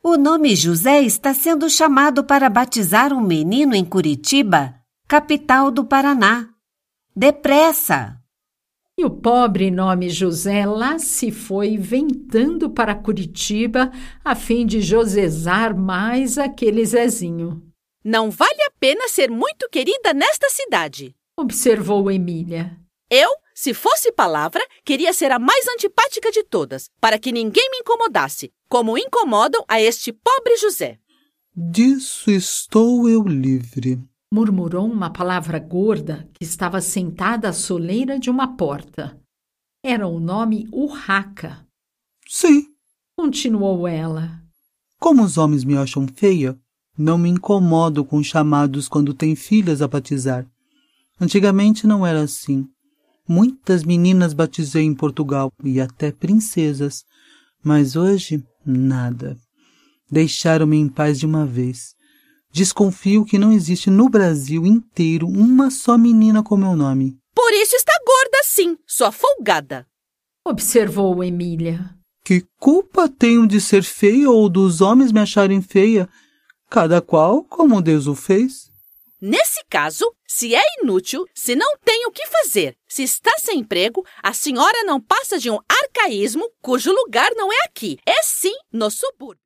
O nome José está sendo chamado para batizar um menino em Curitiba, capital do Paraná. Depressa! E o pobre nome José lá se foi ventando para Curitiba a fim de josezar mais aquele Zezinho. Não vale a pena ser muito querida nesta cidade, Observou Emília. Eu, se fosse palavra, queria ser a mais antipática de todas, para que ninguém me incomodasse, como incomodam a este pobre José. Disso estou eu livre, Murmurou uma palavra gorda que estava sentada à soleira de uma porta. Era o nome Urraca. Sim, Continuou ela. como os homens me acham feia, não me incomodo com chamados quando têm filhas a batizar. Antigamente não era assim. Muitas meninas batizei em Portugal e até princesas, mas hoje nada. Deixaram-me em paz de uma vez. Desconfio que não existe no Brasil inteiro uma só menina com meu nome. Por isso está gorda sim, sua folgada. Observou Emília. Que culpa tenho de ser feia ou dos homens me acharem feia? Cada qual como Deus o fez. Nesse caso, se é inútil, se não tem o que fazer, se está sem emprego, a senhora não passa de um arcaísmo cujo lugar não é aqui, é sim no subúrbio.